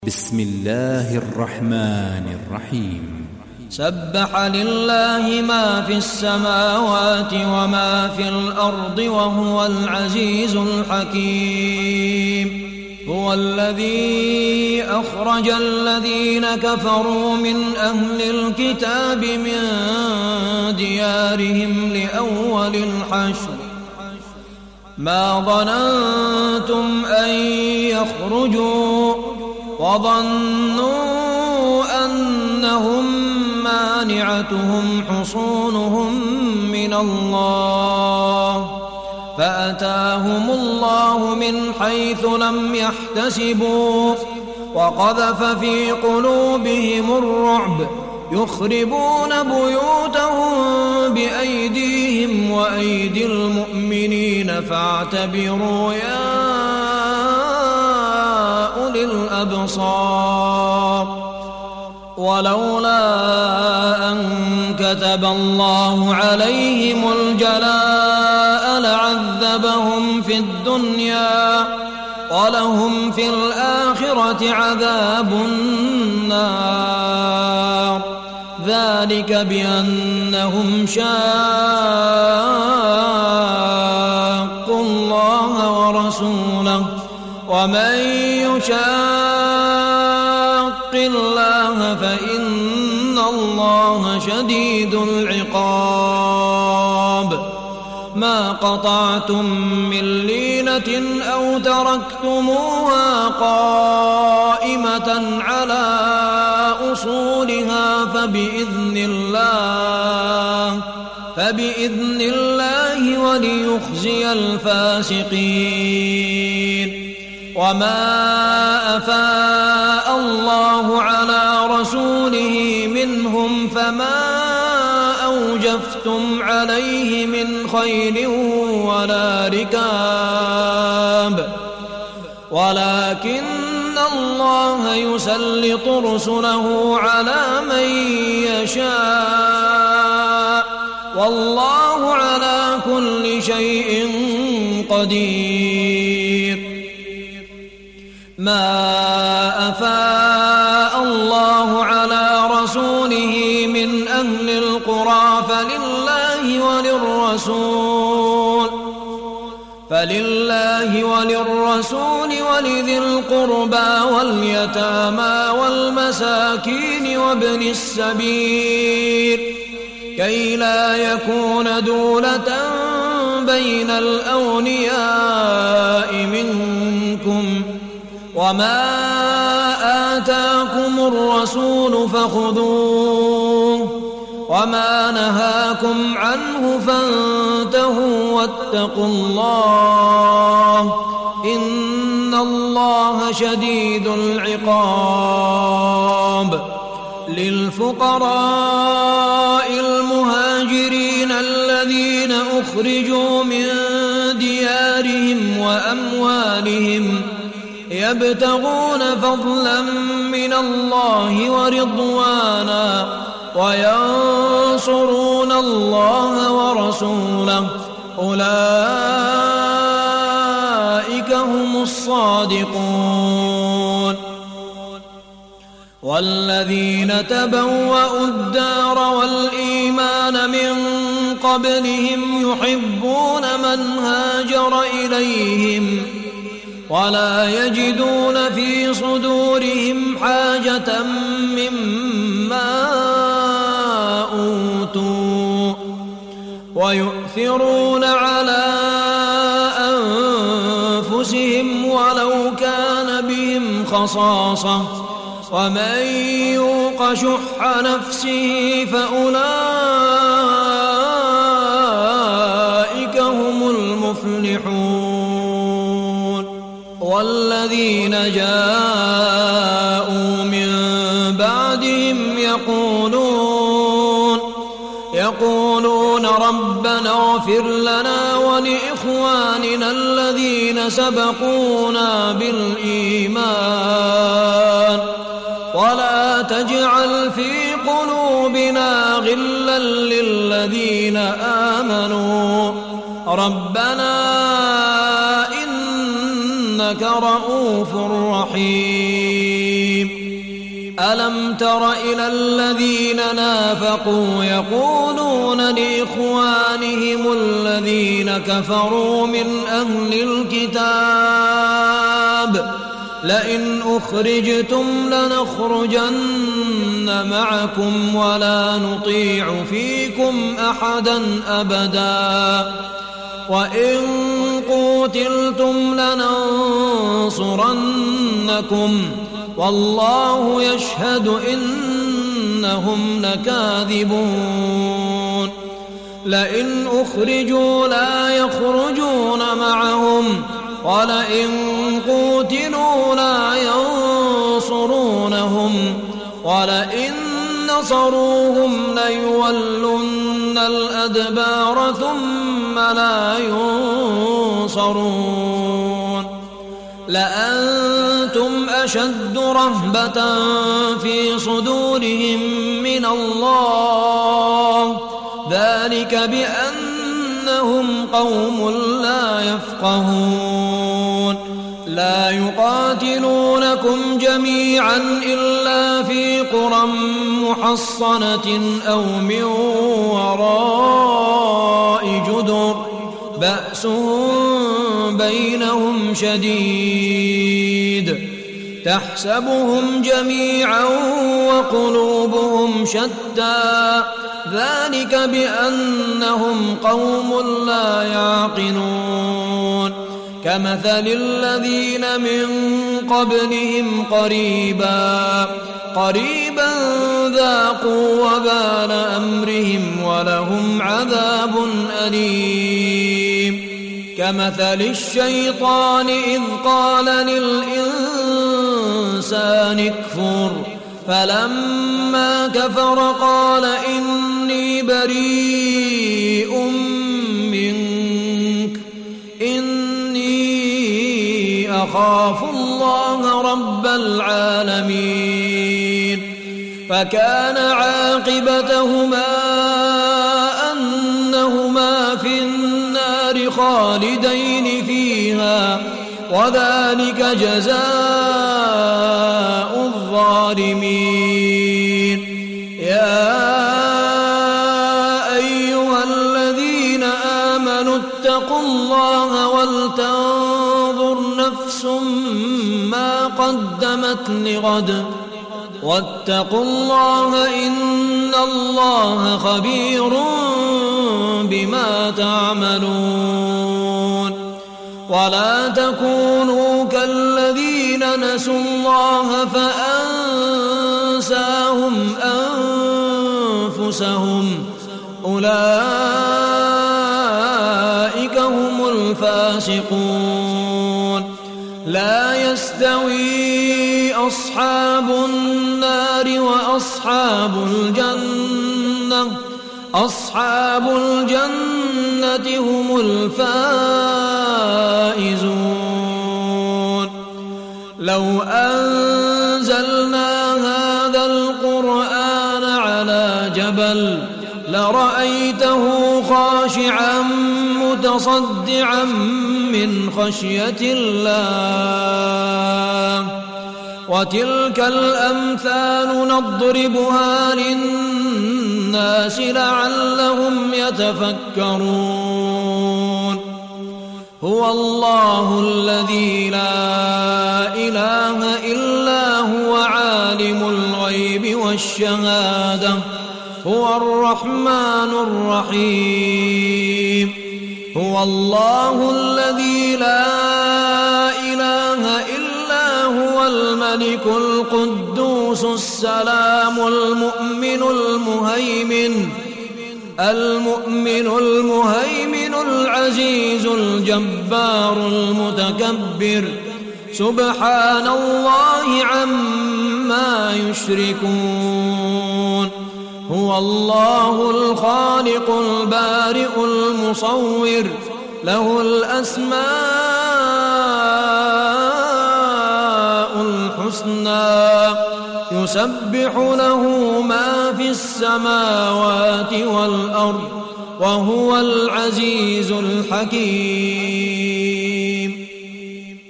بسم الله الرحمن الرحيم. سبح لله ما في السماوات وما في الأرض وهو العزيز الحكيم. هو الذي أخرج الذين كفروا من أهل الكتاب من ديارهم لأول الحشر ما ظننتم أن يخرجوا وظنوا أنهم مانعتهم حصونهم من الله فأتاهم الله من حيث لم يحتسبوا وقذف في قلوبهم الرعب يخربون بيوتهم بأيديهم وأيدي المؤمنين فاعتبروا يا أولي الأبصار. ولولا أن كتب الله عليهم الجلاء لعذبهم في الدنيا ولهم في الآخرة عذاب النار ذلك بأنهم شاقوا الله ورسوله ومن يشاق الله فإن الله شديد العقاب. ما قطعتم من لينة أو تركتموها قائمة على أصولها فبإذن الله وليخزي الفاسقين. وما أفاء الله على رسوله منهم فما أوجفتم عليه من خيل ولا ركاب ولكن الله يسلط رسله على من يشاء والله على كل شيء قدير. ما أفاء الله على رسوله من أهل القرى فلله وللرسول ولذي القربى واليتامى والمساكين وابن السبيل كي لا يكون دولة بين الأغنياء منكم وما آتاكم الرسول فخذوه وما نهاكم عنه فانتهوا واتقوا الله إن الله شديد العقاب. للفقراء المهاجرين الذين أخرجوا من ديارهم وأموالهم يبتغون فضلا من الله ورضوانا وينصرون الله ورسوله أولئك هم الصادقون. والذين تبوأوا الدار والإيمان من قبلهم يحبون من هاجر إليهم ولا يجدون في صدورهم حاجة مما أوتوا ويؤثرون على أنفسهم ولو كان بهم خصاصة ومن يوق شح نفسه فأولئك هم المفلحون. والذين جاءوا من بعدهم يقولون ربنا اغفر لنا ولإخواننا الذين سبقونا بالإيمان ولا تجعل في قلوبنا غلا للذين آمنوا ربنا إنك رؤوف رحيم. ألم تر إلى الذين نافقوا يقولون لإخوانهم الذين كفروا من أهل الكتاب لئن أخرجتم لنخرجن معكم ولا نطيع فيكم أحدا أبدا وإن قوتلتم لننصرنكم والله يشهد إنهم لكاذبون لئن أخرجوا لا يخرجون معهم ولئن قوتلوا لا ينصرونهم ولئن نصروهم ليولن الأدبار ثم لا ينصرون لأنتم أشد رهبة في صدورهم من الله ذلك بأنهم قوم لا يفقهون لا يقاتلونكم جميعا إلا في قرى محصنة أو من وراء جدر بأسهم بينهم شديد تحسبهم جميعا وقلوبهم شتى ذلك بأنهم قوم لا يعقلون كمثل الذين من قبلهم قريبا ذاقوا وبال أمرهم ولهم عذاب أليم كمثل الشيطان إذ قال للإنسان اكفر فلما كفر قال إني بريء منك إني أخاف الله رب العالمين فكان عاقبتهما أنهما في النار خالدين فيها وذلك جزاء الظالمين يا أيها الذين آمنوا اتقوا الله ولتنظر نفس ما قدمت لغد واتقوا الله إن الله خبير بما تعملون ولا تكونوا كالذين نسوا الله فأنساهم أنفسهم أولئك هم الفاسقون لا يستوي أصحاب النار وأصحاب الجنة هم الفائزون لو أنزلنا هذا القرآن على جبل لرأيته خاشعا متصدعا من خشية الله وتلك الأمثال نضربها للناس لعلهم يتفكرون هو الله الذي لا إله إلا هو عالم الغيب والشهادة هو الرحمن الرحيم هو الله الذي لا إله إلا هو الملك القدوس السلام المؤمن المهيمن العزيز الجبار المتكبر سبحان الله عما يشركون هو الله الخالق البارئ المصور له الأسماء الحسنى يسبح له ما في السماوات والأرض وهو العزيز الحكيم